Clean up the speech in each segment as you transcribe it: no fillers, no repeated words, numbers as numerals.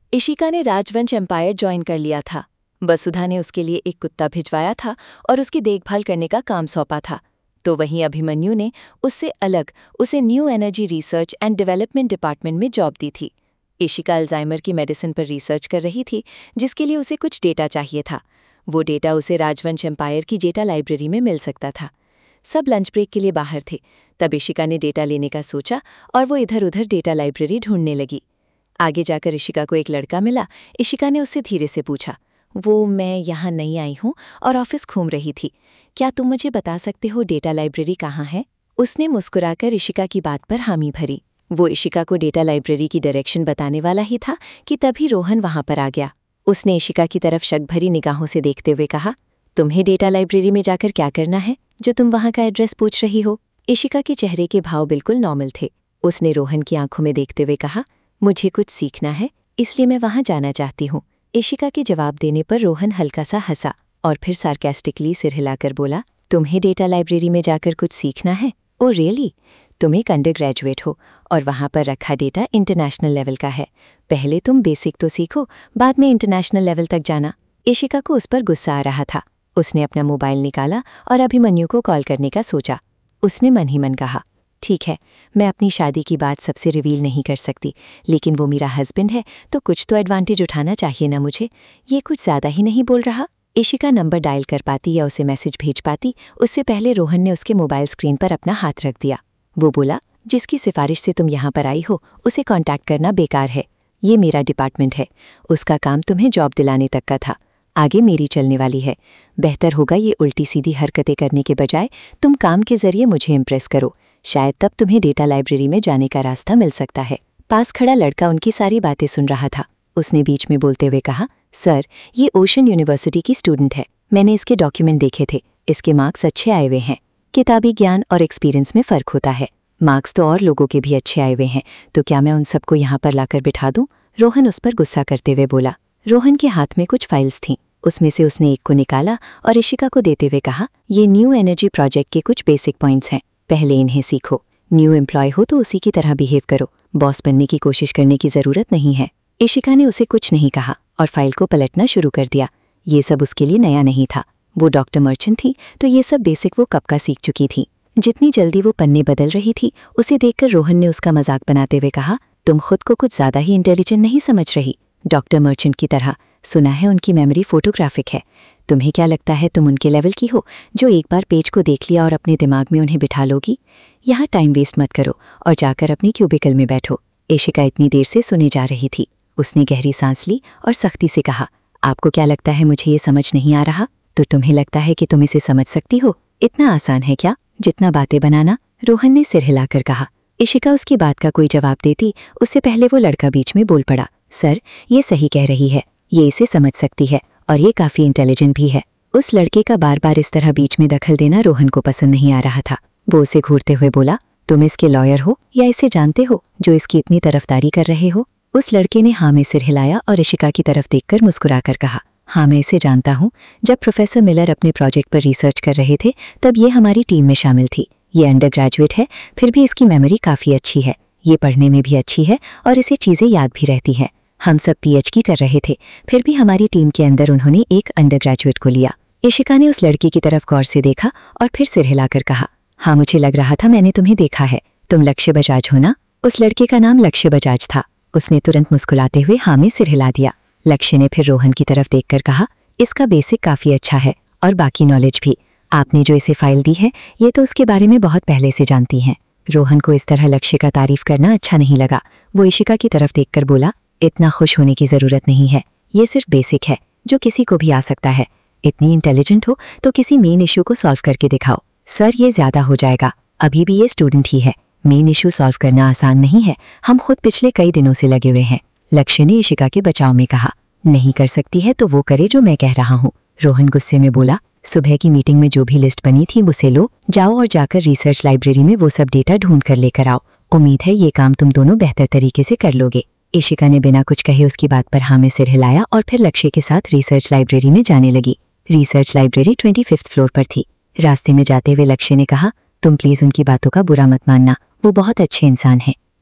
इशिका ने राजवंश empire join कर लिया था। वसुधा ने उसके लिए एक कुत्ता भिजवाया था और उसकी देखभाल करने का काम सौंपा था। तो वहीं अभिमन्यु ने उससे अलग उसे new energy research and development department में जॉब दी थी। इशिका अल्जाइमर की मेडिसिन पर रिसर्च कर रही थी, जिसके लिए उसे कुछ डेटा चाहिए था। वो डेटा उसे राजवंश एम्पायर की डेटा लाइब्रेरी में मिल सकता था। सब लंच ब्रेक के लिए बाहर थे। तब इशिका ने डेटा लेने का सोचा और वो इधर उधर डेटा लाइब्रेरी ढूंढने लगी। आगे जाकर इशिका को एक लड़का मिला। इशिका ने उससे धीरे से पूछा, मैं यहाँ नई आई हूँ और ऑफिस घूम रही थी। क्या तुम मुझे बता सकते हो डेटा लाइब्रेरी कहाँ है? उसने मुस्कुराकर इशिका की बात पर हामी भरी। वो इशिका को डेटा लाइब्रेरी की डायरेक्शन बताने वाला ही था कि तभी रोहन वहाँ पर आ गया। उसने इशिका की तरफ शक भरी निगाहों से देखते हुए कहा, तुम्हें डेटा लाइब्रेरी में जाकर क्या करना है जो तुम वहाँ का एड्रेस पूछ रही हो? इशिका के चेहरे के भाव बिल्कुल नॉर्मल थे। उसने रोहन की आंखों में देखते हुए कहा, मुझे कुछ सीखना है, इसलिए मैं वहाँ जाना चाहती हूँ। इशिका के जवाब देने पर रोहन हल्का सा हंसा और फिर सार्केस्टिकली सिर हिलाकर बोला, तुम्हें डेटा लाइब्रेरी में जाकर कुछ सीखना है? Oh really? तुम एक अंडर ग्रेजुएट हो और वहाँ पर रखा डेटा इंटरनेशनल लेवल का है। पहले तुम बेसिक तो सीखो, बाद में इंटरनेशनल लेवल तक जाना। इशिका को उस पर गुस्सा आ रहा था। उसने अपना मोबाइल निकाला और अभिमन्यु को कॉल करने का सोचा। उसने मन ही मन कहा, ठीक है, मैं अपनी शादी की बात सबसे रिवील नहीं कर सकती, लेकिन वो मेरा हस्बैंड है तो कुछ तो एडवांटेज उठाना चाहिए ना मुझे। ये कुछ ज़्यादा ही नहीं बोल रहा? इशिका नंबर डायल कर पाती या उसे मैसेज भेज पाती, उससे पहले रोहन ने उसके मोबाइल स्क्रीन पर अपना हाथ रख दिया। वो बोला, जिसकी सिफारिश से तुम यहाँ पर आई हो उसे कांटेक्ट करना बेकार है। ये मेरा डिपार्टमेंट है, उसका काम तुम्हें जॉब दिलाने तक का था। आगे मेरी चलने वाली है। बेहतर होगा ये उल्टी सीधी हरकतें करने के बजाय तुम काम के जरिए मुझे इम्प्रेस करो। शायद तब तुम्हें डेटा लाइब्रेरी में जाने का रास्ता मिल सकता है। पास खड़ा लड़का उनकी सारी बातें सुन रहा था। उसने बीच में बोलते हुए कहा, सर, ये ओशन यूनिवर्सिटी की स्टूडेंट है। मैंने इसके डॉक्यूमेंट देखे थे। इसके मार्क्स अच्छे आए हुए हैं। किताबी ज्ञान और एक्सपीरियंस में फ़र्क होता है। मार्क्स तो और लोगों के भी अच्छे आए हुए हैं, तो क्या मैं उन सबको यहाँ पर लाकर बिठा दूँ? रोहन उस पर गुस्सा करते हुए बोला। रोहन के हाथ में कुछ फाइल्स थीं। उसमें से उसने एक को निकाला और इशिका को देते हुए कहा, ये न्यू एनर्जी प्रोजेक्ट के कुछ बेसिक पॉइंट्स हैं, पहले इन्हें सीखो। न्यू एम्प्लॉय हो तो उसी की तरह बिहेव करो, बॉस बनने की कोशिश करने की ज़रूरत नहीं है। इशिका ने उसे कुछ नहीं कहा और फाइल को पलटना शुरू कर दिया। ये सब उसके लिए नया नहीं था। वो डॉक्टर मर्चेंट थी तो ये सब बेसिक वो कब का सीख चुकी थी। जितनी जल्दी वो पन्ने बदल रही थी, उसे देखकर रोहन ने उसका मजाक बनाते हुए कहा, तुम खुद को कुछ ज़्यादा ही इंटेलिजेंट नहीं समझ रही? डॉक्टर मर्चेंट की तरह। सुना है उनकी मेमोरी फोटोग्राफिक है। तुम्हें क्या लगता है तुम उनके लेवल की हो, जो एक बार पेज को देख लिया और अपने दिमाग में उन्हें बिठा लोगी? यहाँ टाइम वेस्ट मत करो और जाकर अपनी क्यूबिकल में बैठो। इशिका इतनी देर से सुने जा रही थी। उसने गहरी सांस ली और सख्ती से कहा, आपको क्या लगता है मुझे ये समझ नहीं आ रहा? तो तुम्हें लगता है कि तुम इसे समझ सकती हो? इतना आसान है क्या जितना बातें बनाना? रोहन ने सिर हिलाकर कहा। इशिका उसकी बात का कोई जवाब देती, उससे पहले वो लड़का बीच में बोल पड़ा, सर, ये सही कह रही है, ये इसे समझ सकती है और ये काफ़ी इंटेलिजेंट भी है। उस लड़के का बार बार इस तरह बीच में दखल देना रोहन को पसंद नहीं आ रहा था। वो उसे घूरते हुए बोला, तुम इसके लॉयर हो या इसे जानते हो जो इसकी इतनी तरफदारी कर रहे हो? उस लड़के ने हाँ में सिर हिलाया और इशिका की तरफ देखकर मुस्कुराकर कहा, हाँ, मैं इसे जानता हूँ। जब प्रोफेसर मिलर अपने प्रोजेक्ट पर रिसर्च कर रहे थे तब ये हमारी टीम में शामिल थी। ये अंडर ग्रेजुएट है, फिर भी इसकी मेमोरी काफ़ी अच्छी है। ये पढ़ने में भी अच्छी है और इसे चीज़ें याद भी रहती हैं। हम सब पीएचडी कर रहे थे, फिर भी हमारी टीम के अंदर उन्होंने एक अंडर ग्रेजुएट को लिया। इशिका ने उस लड़की की तरफ गौर से देखा और फिर सिर हिलाकर कहा, हाँ, मुझे लग रहा था मैंने तुम्हें देखा है। तुम लक्ष्य बजाज हो ना? उस लड़के का नाम लक्ष्य बजाज था। उसने तुरंत मुस्कुराते हुए हाँ में सिर हिला दिया। लक्ष्य ने फिर रोहन की तरफ देखकर कहा, इसका बेसिक काफ़ी अच्छा है और बाकी नॉलेज भी। आपने जो इसे फाइल दी है ये तो उसके बारे में बहुत पहले से जानती हैं। रोहन को इस तरह लक्ष्य का तारीफ करना अच्छा नहीं लगा। वो इशिका की तरफ देखकर बोला, इतना खुश होने की ज़रूरत नहीं है, ये सिर्फ बेसिक है जो किसी को भी आ सकता है। इतनी इंटेलिजेंट हो तो किसी मेन इशू को सॉल्व करके दिखाओ। सर, ये ज़्यादा हो जाएगा, अभी भी ये स्टूडेंट ही है। मेन इशू सॉल्व करना आसान नहीं है, हम खुद पिछले कई दिनों से लगे हुए हैं। लक्ष्य ने इशिका के बचाव में कहा, नहीं कर सकती है तो वो करे जो मैं कह रहा हूँ। रोहन गुस्से में बोला, सुबह की मीटिंग में जो भी लिस्ट बनी थी उसे लो, जाओ और जाकर रिसर्च लाइब्रेरी में वो सब डेटा ढूंढ कर लेकर आओ। उम्मीद है ये काम तुम दोनों बेहतर तरीके से कर लोगे। इशिका ने बिना कुछ कहे उसकी बात पर हाँ में सिर हिलाया और फिर लक्ष्य के साथ रिसर्च लाइब्रेरी में जाने लगी। रिसर्च लाइब्रेरी 25th फ्लोर पर थी। रास्ते में जाते हुए लक्ष्य ने कहा, तुम प्लीज़ उनकी बातों का बुरा मत मानना, वो बहुत अच्छे इंसान हैं।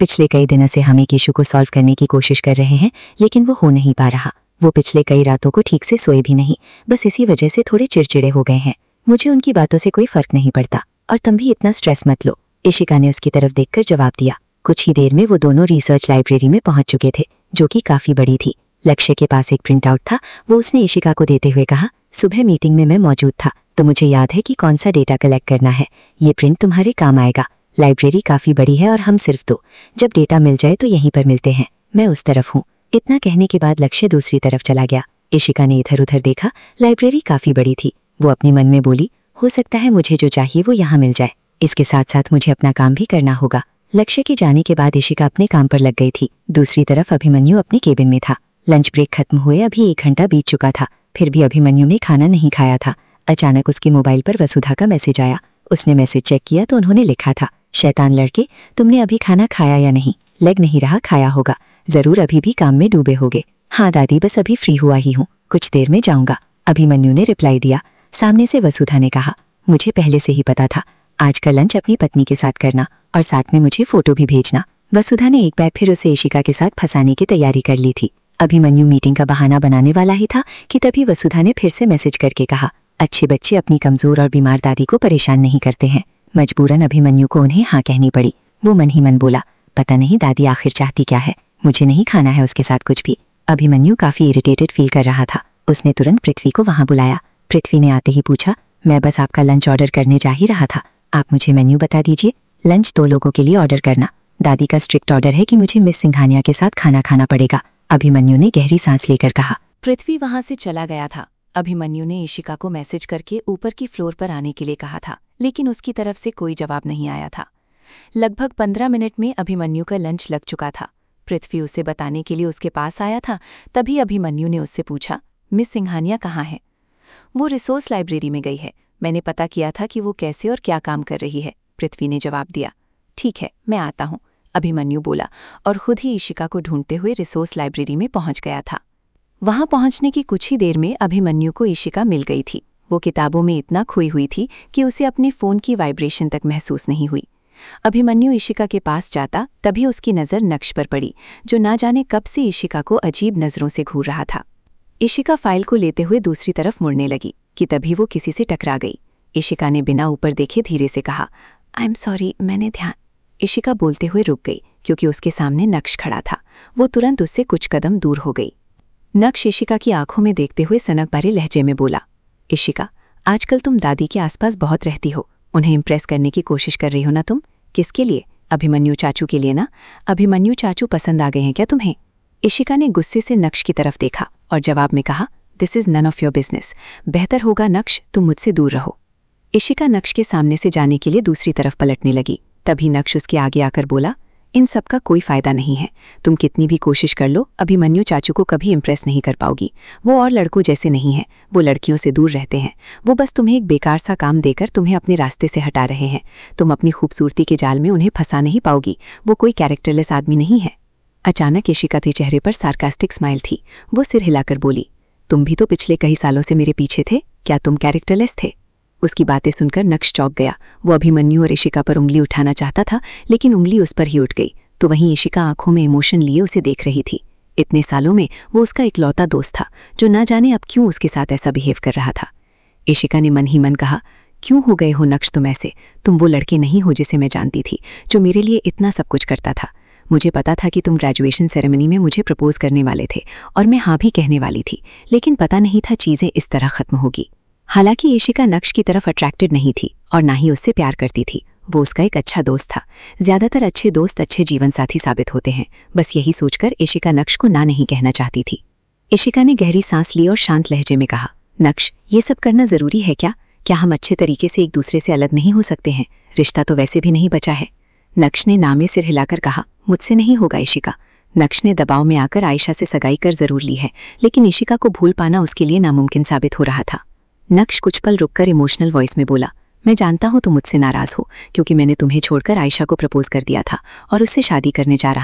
पिछले कई दिनों से हम एक इशू को सॉल्व करने की कोशिश कर रहे हैं, लेकिन वो हो नहीं पा रहा। वो पिछले कई रातों को ठीक से सोए भी नहीं, बस इसी वजह से थोड़े चिड़चिड़े हो गए हैं। मुझे उनकी बातों से कोई फर्क नहीं पड़ता, और तुम भी इतना स्ट्रेस मत लो, इशिका ने उसकी तरफ देखकर जवाब दिया। कुछ ही देर में वो दोनों रिसर्च लाइब्रेरी में पहुंच चुके थे, जो कि काफी बड़ी थी। लक्ष्य के पास एक प्रिंट आउट था। वो उसने इशिका को देते हुए कहा, सुबह मीटिंग में मैं मौजूद था, तो मुझे याद है कि कौन सा डेटा कलेक्ट करना है। ये प्रिंट तुम्हारे काम आएगा। लाइब्रेरी काफी बड़ी है और हम सिर्फ दो। जब डेटा मिल जाए तो यहीं पर मिलते हैं, मैं उस तरफ हूँ। इतना कहने के बाद लक्ष्य दूसरी तरफ चला गया। इशिका ने इधर उधर देखा, लाइब्रेरी काफी बड़ी थी। वो अपने मन में बोली, हो सकता है मुझे जो चाहिए वो यहाँ मिल जाए। इसके साथ साथ मुझे अपना काम भी करना होगा। लक्ष्य के जाने के बाद इशिका अपने काम पर लग गई थी। दूसरी तरफ अभिमन्यु अपने केबिन में था। लंच ब्रेक खत्म हुए अभी 1 घंटा बीत चुका था, फिर भी अभिमन्यु ने खाना नहीं खाया था। अचानक उसके मोबाइल पर वसुधा का मैसेज आया। उसने मैसेज चेक किया तो उन्होंने लिखा था, शैतान लड़के, तुमने अभी खाना खाया या नहीं? लग नहीं रहा खाया होगा, जरूर अभी भी काम में डूबे होगे। हाँ दादी, बस अभी फ्री हुआ ही हूँ, कुछ देर में जाऊंगा, अभिमन्यु ने रिप्लाई दिया। सामने से वसुधा ने कहा, मुझे पहले से ही पता था, आज का लंच अपनी पत्नी के साथ करना और साथ में मुझे फोटो भी भेजना। वसुधा ने एक बार फिर उसे इशिका के साथ फंसाने की तैयारी कर ली थी। अभिमन्यु मीटिंग का बहाना बनाने वाला ही था कि तभी वसुधा ने फिर से मैसेज करके कहा, अच्छे बच्चे अपनी कमजोर और बीमार दादी को परेशान नहीं करते हैं। मजबूरन अभिमन्यु को उन्हें हाँ कहनी पड़ी। वो मन ही मन बोला, पता नहीं दादी आखिर चाहती क्या है, मुझे नहीं खाना है उसके साथ कुछ भी। अभिमन्यु काफी इरिटेटेड फील कर रहा था। उसने तुरंत पृथ्वी को वहां बुलाया। पृथ्वी ने आते ही पूछा, मैं बस आपका लंच ऑर्डर करने जा ही रहा था, आप मुझे मेन्यू बता दीजिए। लंच 2 लोगों के लिए ऑर्डर करना। दादी का स्ट्रिक्ट ऑर्डर है कि मुझे मिस सिंघानिया के साथ खाना खाना पड़ेगा, अभिमन्यु ने गहरी सांस लेकर कहा। पृथ्वी वहां से चला गया था। अभिमन्यु ने इशिका को मैसेज करके ऊपर की फ्लोर पर आने के लिए कहा था, लेकिन उसकी तरफ से कोई जवाब नहीं आया था। लगभग 15 मिनट में अभिमन्यु का लंच लग चुका था। पृथ्वी उसे बताने के लिए उसके पास आया था, तभी अभिमन्यु ने उससे पूछा, मिस सिंघानिया कहाँ है? वो रिसोर्स लाइब्रेरी में गई है, मैंने पता किया था कि वो कैसे और क्या काम कर रही है, पृथ्वी ने जवाब दिया। ठीक है, मैं आता हूँ, अभिमन्यु बोला और खुद ही इशिका को ढूंढते हुए रिसोर्स लाइब्रेरी में पहुंच गया था। वहां पहुंचने की कुछ ही देर में अभिमन्यु को इशिका मिल गई थी। वो किताबों में इतना खोई हुई थी कि उसे अपने फोन की वाइब्रेशन तक महसूस नहीं हुई। अभिमन्यु इशिका के पास जाता तभी उसकी नज़र नक्श पर पड़ी, जो ना जाने कब से इशिका को अजीब नज़रों से घूर रहा था। इशिका फाइल को लेते हुए दूसरी तरफ मुड़ने लगी कि तभी वो किसी से टकरा गई। इशिका ने बिना ऊपर देखे धीरे से कहा, आई एम सॉरी, मैंने ध्यान। इशिका बोलते हुए रुक गई क्योंकि उसके सामने नक्श खड़ा था। वो तुरंत उससे कुछ कदम दूर हो गई। नक्श इशिका की आंखों में देखते हुए सनक भरे लहजे में बोला, इशिका, आजकल तुम दादी के आसपास बहुत रहती हो, उन्हें इम्प्रेस करने की कोशिश कर रही हो ना तुम? किसके लिए? अभिमन्यु चाचू के लिए ना? अभिमन्यु चाचू पसंद आ गए हैं क्या तुम्हें? इशिका ने गुस्से से नक्श की तरफ देखा और जवाब में कहा, this is none of your business. बेहतर होगा नक्श, तुम मुझसे दूर रहो। इशिका नक्श के सामने से जाने के लिए दूसरी तरफ पलटने लगी। तभी नक्श उसके आगे आकर बोला, इन सब का कोई फायदा नहीं है, तुम कितनी भी कोशिश कर लो, अभिमन्यु चाचू को कभी इम्प्रेस नहीं कर पाओगी। वो और लड़कों जैसे नहीं हैं, वो लड़कियों से दूर रहते हैं। वो बस तुम्हें एक बेकार सा काम देकर तुम्हें अपने रास्ते से हटा रहे हैं। तुम अपनी खूबसूरती के जाल में उन्हें फंसा नहीं पाओगी। वो कोई कैरेक्टरलेस आदमी नहीं है। अचानक इशिका के चेहरे पर सार्कास्टिक स्माइल थी। वो सिर हिलाकर बोली, तुम भी तो पिछले कई सालों से मेरे पीछे थे, क्या तुम कैरेक्टरलेस थे? उसकी बातें सुनकर नक्श चौंक गया। वो अभिमन्यु और इशिका पर उंगली उठाना चाहता था, लेकिन उंगली उस पर ही उठ गई। तो वहीं इशिका आंखों में इमोशन लिए उसे देख रही थी। इतने सालों में वो उसका इकलौता दोस्त था, जो ना जाने अब क्यों उसके साथ ऐसा बिहेव कर रहा था। इशिका ने मन ही मन कहा, क्यों हो गए हो नक्श तुम ऐसे? तुम वो लड़के नहीं हो जिसे मैं जानती थी, जो मेरे लिए इतना सब कुछ करता था। मुझे पता था कि तुम ग्रेजुएशन सेरेमनी में मुझे प्रपोज करने वाले थे और मैं हाँ भी कहने वाली थी, लेकिन पता नहीं था चीजें इस तरह खत्म होगी। हालांकि इशिका नक्श की तरफ अट्रैक्टेड नहीं थी और ना ही उससे प्यार करती थी। वो उसका एक अच्छा दोस्त था। ज्यादातर अच्छे दोस्त अच्छे जीवन साथी साबित होते हैं। बस यही सोचकर इशिका नक्श को ना नहीं कहना चाहती थी। इशिका ने गहरी सांस ली और शांत लहजे में कहा, नक्श, ये सब करना जरूरी है क्या? क्या हम अच्छे तरीके से एक दूसरे से अलग नहीं हो सकते हैं? रिश्ता तो वैसे भी नहीं बचा है। नक्श ने नामे सिर हिलाकर कहा, मुझसे नहीं होगा इशिका। नक्श ने दबाव में आकर आयशा से सगाई कर जरूर ली है, लेकिन इशिका को भूल पाना उसके लिए नामुमकिन साबित हो रहा था। नक्श कुछ पल रुककर इमोशनल वॉइस में बोला, मैं जानता हूं तुम मुझसे नाराज हो, क्योंकि मैंने तुम्हें छोड़कर आयशा को प्रपोज कर दिया था और उससे शादी करने जा रहा हूं।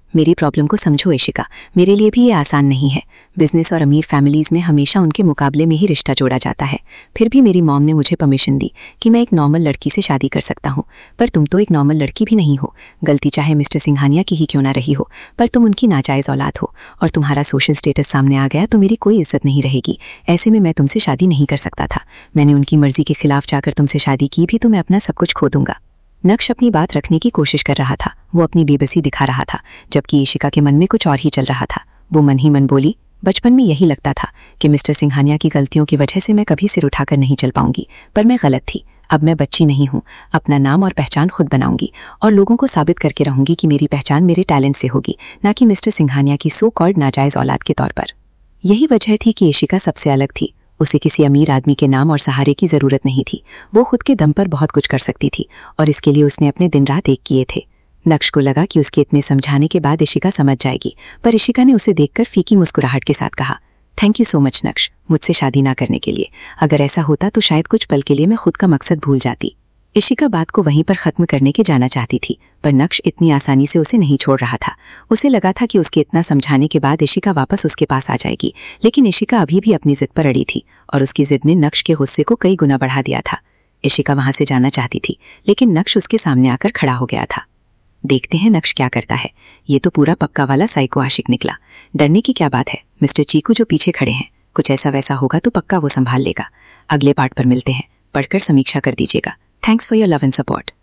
मेरी प्रॉब्लम को समझो इशिका, मेरे लिए भी ये आसान नहीं है। बिजनेस और अमीर फैमिलीज में हमेशा उनके मुकाबले में ही रिश्ता जोड़ा जाता है। फिर भी मेरी मॉम ने मुझे परमिशन दी कि मैं एक नॉर्मल लड़की से शादी कर सकता हूँ। पर तुम तो एक नॉर्मल लड़की भी नहीं हो। गलती चाहे मिस्टर सिंघानिया की ही क्यों ना रही हो, पर तुम उनकी नाजायज़ औलाद हो और तुम्हारा सोशल स्टेटस सामने आ गया तो मेरी कोई इज्जत नहीं रहेगी। ऐसे में मैं तुमसे शादी नहीं कर सकता था। मैंने उनकी मर्जी के खिलाफ जाकर तुमसे शादी की भी तो मैं अपना सब कुछ खो दूंगा। नक्श अपनी बात रखने की कोशिश कर रहा था। वो अपनी बेबसी दिखा रहा था, जबकि इशिका के मन में कुछ और ही चल रहा था। वो मन ही मन बोली, बचपन में यही लगता था कि मिस्टर सिंघानिया की गलतियों की वजह से मैं कभी सिर उठाकर नहीं चल पाऊंगी, पर मैं गलत थी। अब मैं बच्ची नहीं हूँ, अपना नाम और पहचान खुद बनाऊंगी और लोगों को साबित करके रहूंगी कि मेरी पहचान मेरे टैलेंट से होगी, ना कि मिस्टर सिंघानिया की सो कॉल्ड नाजायज औलाद के तौर पर। यही वजह थी कि इशिका सबसे अलग थी। उसे किसी अमीर आदमी के नाम और सहारे की जरूरत नहीं थी। वो खुद के दम पर बहुत कुछ कर सकती थी और इसके लिए उसने अपने दिन रात एक किए थे। नक्श को लगा कि उसके इतने समझाने के बाद इशिका समझ जाएगी, पर इशिका ने उसे देखकर फीकी मुस्कुराहट के साथ कहा, थैंक यू सो मच नक्श, मुझसे शादी ना करने के लिए। अगर ऐसा होता तो शायद कुछ पल के लिए मैं खुद का मकसद भूल जाती। इशिका बात को वहीं पर खत्म करने के जाना चाहती थी, पर नक्श इतनी आसानी से उसे नहीं छोड़ रहा था। उसे लगा था कि उसके इतना समझाने के बाद इशिका वापस उसके पास आ जाएगी, लेकिन इशिका अभी भी अपनी जिद पर अड़ी थी और उसकी जिद ने नक्श के गुस्से को कई गुना बढ़ा दिया था। इशिका वहां से जाना चाहती थी, लेकिन नक्श उसके सामने आकर खड़ा हो गया था। देखते हैं नक्श क्या करता है। ये तो पूरा पक्का वाला साइको आशिक निकला। डरने की क्या बात है, मिस्टर चीकू जो पीछे खड़े हैं, कुछ ऐसा वैसा होगा तो पक्का वो संभाल लेगा। अगले पार्ट पर मिलते हैं, पढ़कर समीक्षा कर दीजिएगा। Thanks for your love and support.